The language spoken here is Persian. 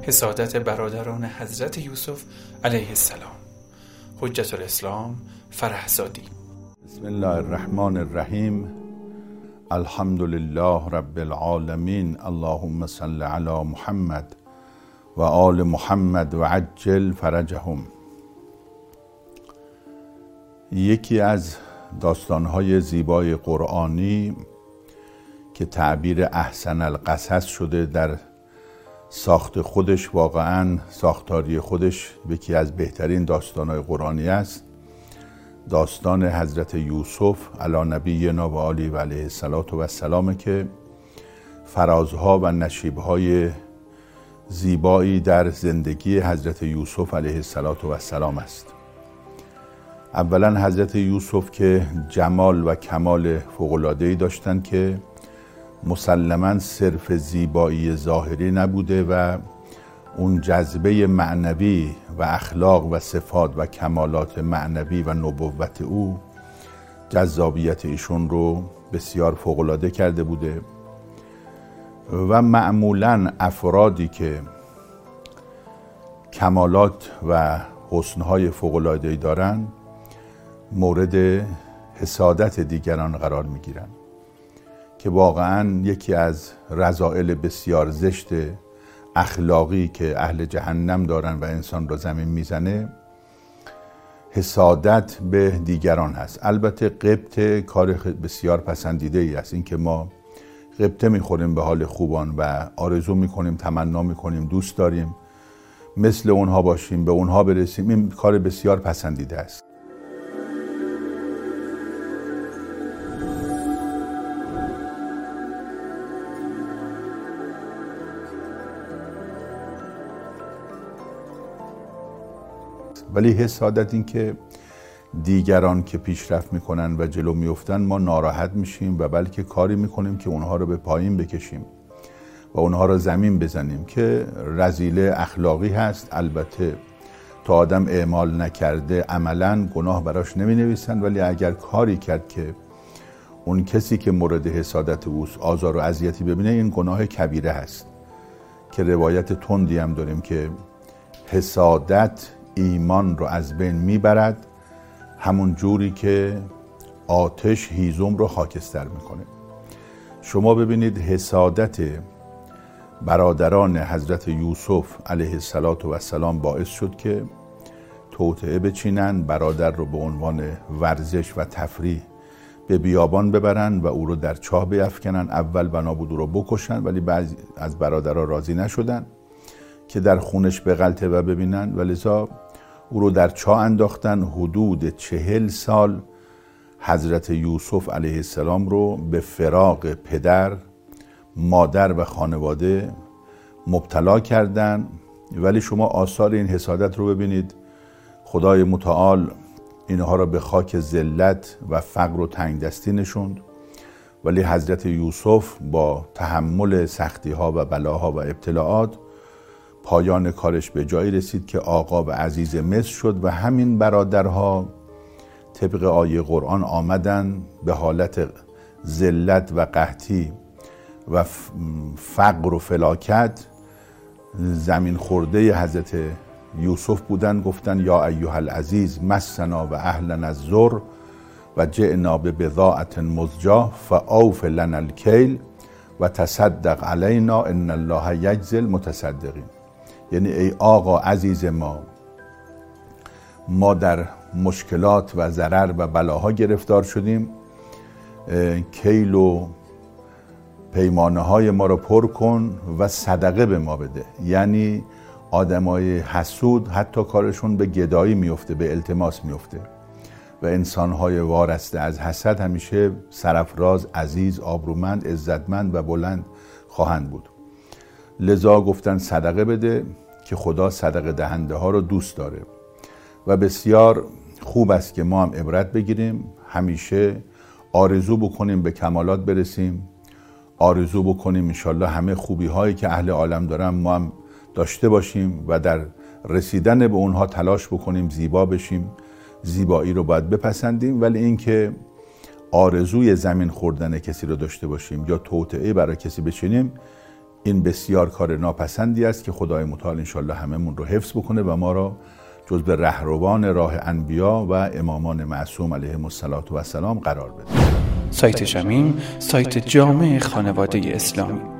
حسادت برادران حضرت یوسف علیه السلام. حجت الاسلام فرهزادی. بسم الله الرحمن الرحیم. الحمد لله رب العالمین. اللهم صل علی محمد و آل محمد و عجل فرجهم. یکی از داستانهای زیبای قرآنی که تعبیر احسن القصص شده در ساخت خودش، واقعا ساختاری خودش یکی از بهترین داستانهای قرآنی است، داستان حضرت یوسف علی نبینا و آله و علیه السلام که فرازها و نشیبهای زیبایی در زندگی حضرت یوسف علیه السلام است. اولا حضرت یوسف که جمال و کمال فوق‌العاده‌ای داشتند که مسلماً صرف زیبایی ظاهری نبوده و اون جذبه معنوی و اخلاق و صفات و کمالات معنوی و نبوت او جذابیت ایشون رو بسیار فوق‌العاده کرده بوده و معمولاً افرادی که کمالات و حسنهای فوق‌العاده‌ای دارن مورد حسادت دیگران قرار میگیرن که واقعاً یکی از رذائل بسیار زشت اخلاقی که اهل جهنم دارن و انسان را زمین میزنه حسادت به دیگران هست. البته غبطه کار بسیار پسندیده ای است، این که ما غبطه میخوریم به حال خوبان و آرزو میکنیم، تمنا میکنیم، دوست داریم مثل اونها باشیم، به اونها برسیم، این کار بسیار پسندیده است. ولی حسادت این که دیگران که پیشرفت میکنن و جلو میفتن ما ناراحت میشیم و بلکه کاری میکنیم که اونها رو به پایین بکشیم و اونها رو زمین بزنیم که رذیله اخلاقی هست. البته تا آدم اعمال نکرده عملاً گناه براش نمی نویسن، ولی اگر کاری کرد که اون کسی که مورد حسادت اوست آزار و اذیتی ببینه این گناه کبیره هست که روایت تندی هم داریم که حسادت ایمان رو از بین میبرد همون جوری که آتش هیزم رو خاکستر میکنه. شما ببینید حسادت برادران حضرت یوسف علیه السلام باعث شد که توطئه بچینن، برادر رو به عنوان ورزش و تفریح به بیابان ببرن و او رو در چاه بیفکنن. اول بنا بود او رو بکشن، ولی بعضی از برادرها راضی نشدن که در خونش بغلطه و ببینن و لذا او رو در چاه انداختن. حدود 40 سال حضرت یوسف علیه السلام رو به فراق پدر، مادر و خانواده مبتلا کردن. ولی شما آثار این حسادت رو ببینید، خدای متعال اینها رو به خاک ذلت و فقر و تنگدستی نشوند، ولی حضرت یوسف با تحمل سختی ها و بلاها و ابتلاعات پایان کارش به جایی رسید که آقا و عزیز مصر شد و همین برادرها طبق آیه قرآن آمدن به حالت ذلت و قحطی و فقر و فلاکت زمین خورده حضرت یوسف بودن. گفتن یا ایها العزیز مسنا و اهلنا الضر و جئنا ببضاعة مزجاة فاوف لنا الکیل و تصدق علینا ان الله یجزی المتصدقین. یعنی ای آقا عزیز ما در مشکلات و ضرر و بلاها گرفتار شدیم، کیل و پیمانه های ما رو پر کن و صدقه به ما بده. یعنی آدمای حسود حتی کارشون به گدایی میفته، به التماس میفته و انسانهای وارسته از حسد همیشه سرفراز، عزیز، آبرومند، عزتمند و بلند خواهند بود. لذا گفتن صدقه بده که خدا صدقه دهنده ها رو دوست داره و بسیار خوب است که ما هم عبرت بگیریم، همیشه آرزو بکنیم به کمالات برسیم، آرزو بکنیم انشالله همه خوبی هایی که اهل عالم دارن ما هم داشته باشیم و در رسیدن به اونها تلاش بکنیم زیبا بشیم. زیبایی رو باید بپسندیم، ولی این که آرزوی زمین خوردن کسی رو داشته باشیم یا توطئه برای کسی بچینیم این بسیار کار ناپسندی است که خدای متعال انشالله هممون رو حفظ بکنه و ما را جزو رهروان راه انبیا و امامان معصوم علیهم السلام قرار بده. سایت شمیم، سایت جامع خانواده اسلامی.